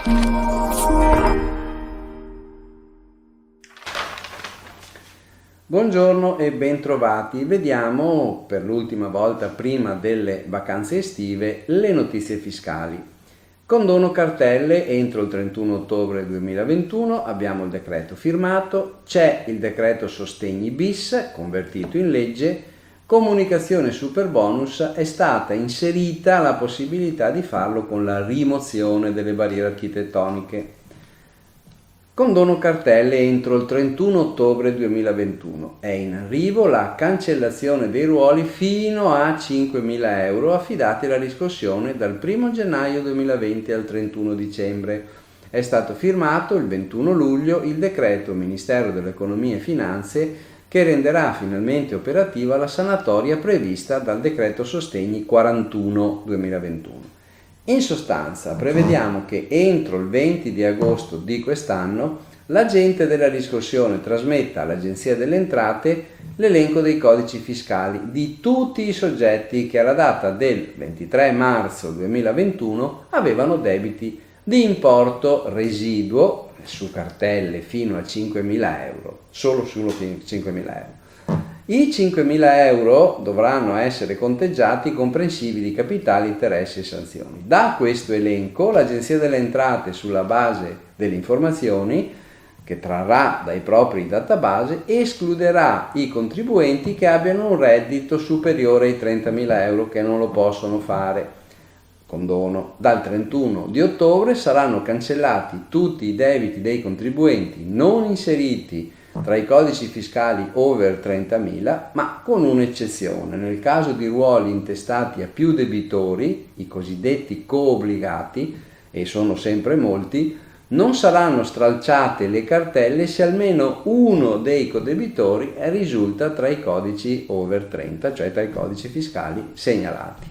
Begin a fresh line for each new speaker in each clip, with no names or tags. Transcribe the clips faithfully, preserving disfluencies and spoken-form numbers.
Buongiorno e bentrovati. Vediamo per l'ultima volta prima delle vacanze estive le notizie fiscali. Condono cartelle entro il trentuno ottobre duemilaventuno, abbiamo il decreto firmato, c'è il decreto sostegni bis convertito in legge, comunicazione superbonus, è stata inserita la possibilità di farlo con la rimozione delle barriere architettoniche. Condono cartelle entro il trentuno ottobre duemilaventuno. È in arrivo la cancellazione dei ruoli fino a cinquemila euro affidati alla riscossione dal primo gennaio duemilaventi al trentuno dicembre. È stato firmato il ventuno luglio il decreto Ministero dell'Economia e Finanze che renderà finalmente operativa la sanatoria prevista dal decreto Sostegni quarantuno duemilaventuno. In sostanza, prevediamo che entro il venti di agosto di quest'anno l'agente della riscossione trasmetta all'Agenzia delle Entrate l'elenco dei codici fiscali di tutti i soggetti che alla data del ventitré marzo duemilaventuno avevano debiti di importo residuo su cartelle fino a cinquemila euro, solo su cinquemila euro. I cinquemila euro dovranno essere conteggiati comprensivi di capitali, interessi e sanzioni. Da questo elenco l'Agenzia delle Entrate, sulla base delle informazioni che trarrà dai propri database, escluderà i contribuenti che abbiano un reddito superiore ai trentamila euro che non lo possono fare. Condono. Dal trentuno di ottobre saranno cancellati tutti i debiti dei contribuenti non inseriti tra i codici fiscali over trentamila, ma con un'eccezione. Nel caso di ruoli intestati a più debitori, i cosiddetti coobbligati, e sono sempre molti, non saranno stralciate le cartelle se almeno uno dei codebitori risulta tra i codici over trenta, cioè tra i codici fiscali segnalati.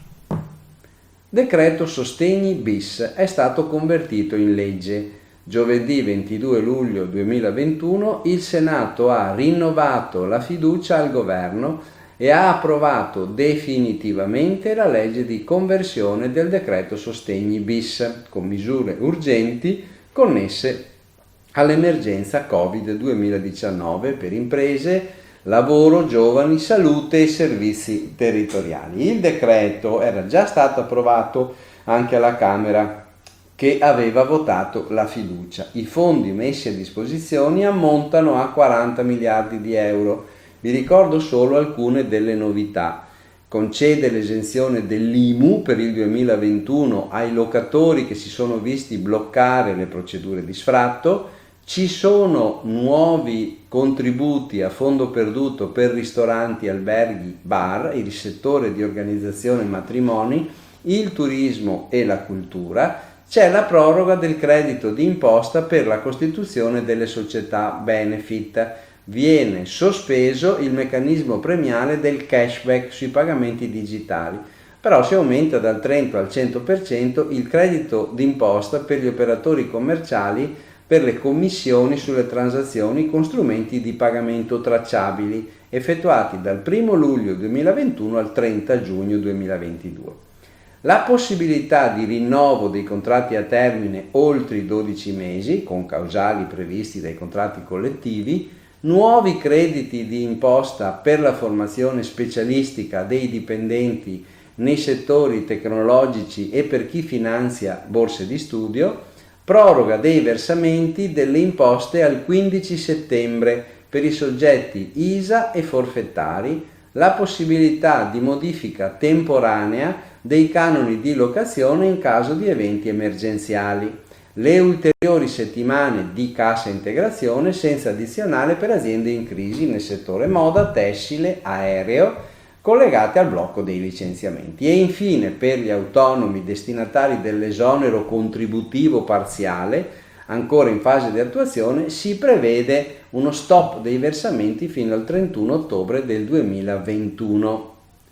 Decreto Sostegni bis è stato convertito in legge. Giovedì ventidue luglio duemilaventuno il Senato ha rinnovato la fiducia al governo e ha approvato definitivamente la legge di conversione del decreto Sostegni bis con misure urgenti connesse all'emergenza Covid duemiladiciannove per imprese, lavoro, giovani, salute e servizi territoriali. Il decreto era già stato approvato anche alla Camera, che aveva votato la fiducia. I fondi messi a disposizione ammontano a quaranta miliardi di euro. Vi ricordo solo alcune delle novità. Concede l'esenzione dell'I M U per il duemilaventuno ai locatori che si sono visti bloccare le procedure di sfratto. Ci sono nuovi contributi a fondo perduto per ristoranti, alberghi, bar, il settore di organizzazione matrimoni, il turismo e la cultura. C'è la proroga del credito di imposta per la costituzione delle società benefit. Viene sospeso il meccanismo premiale del cashback sui pagamenti digitali, però si aumenta dal trenta al cento per cento il credito d'imposta per gli operatori commerciali per le commissioni sulle transazioni con strumenti di pagamento tracciabili effettuati dal primo luglio duemilaventuno al trenta giugno duemilaventidue. La possibilità di rinnovo dei contratti a termine oltre i dodici mesi, con causali previsti dai contratti collettivi, nuovi crediti di imposta per la formazione specialistica dei dipendenti nei settori tecnologici e per chi finanzia borse di studio, proroga dei versamenti delle imposte al quindici settembre per i soggetti I S A e forfettari, la possibilità di modifica temporanea dei canoni di locazione in caso di eventi emergenziali, le ulteriori settimane di cassa integrazione senza addizionale per aziende in crisi nel settore moda, tessile, aereo, collegate al blocco dei licenziamenti. E infine per gli autonomi destinatari dell'esonero contributivo parziale, ancora in fase di attuazione, si prevede uno stop dei versamenti fino al trentuno ottobre del duemilaventuno.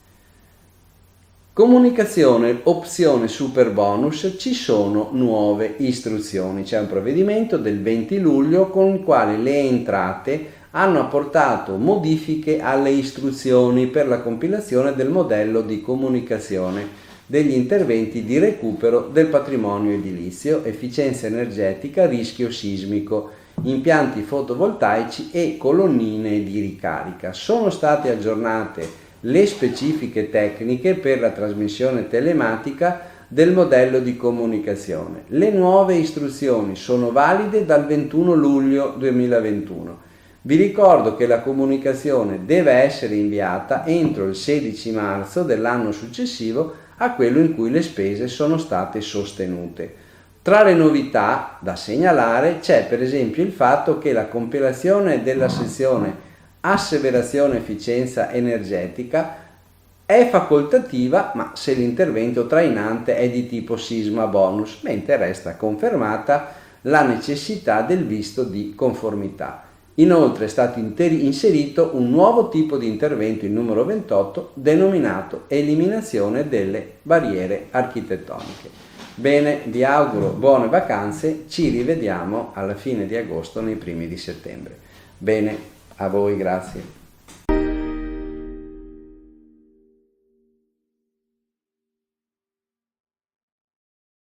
Comunicazione, opzione superbonus, ci sono nuove istruzioni. C'è un provvedimento del venti luglio con il quale le entrate hanno apportato modifiche alle istruzioni per la compilazione del modello di comunicazione degli interventi di recupero del patrimonio edilizio, efficienza energetica, rischio sismico, impianti fotovoltaici e colonnine di ricarica. Sono state aggiornate le specifiche tecniche per la trasmissione telematica del modello di comunicazione. Le nuove istruzioni sono valide dal ventuno luglio duemilaventuno. Vi ricordo che la comunicazione deve essere inviata entro il sedici marzo dell'anno successivo a quello in cui le spese sono state sostenute. Tra le novità da segnalare c'è per esempio il fatto che la compilazione della sezione asseverazione efficienza energetica è facoltativa, ma se l'intervento trainante è di tipo sisma bonus, mentre resta confermata la necessità del visto di conformità. Inoltre è stato inserito un nuovo tipo di intervento, il numero ventotto, denominato eliminazione delle barriere architettoniche. Bene, vi auguro buone vacanze, ci rivediamo alla fine di agosto, nei primi di settembre. Bene, a voi, grazie.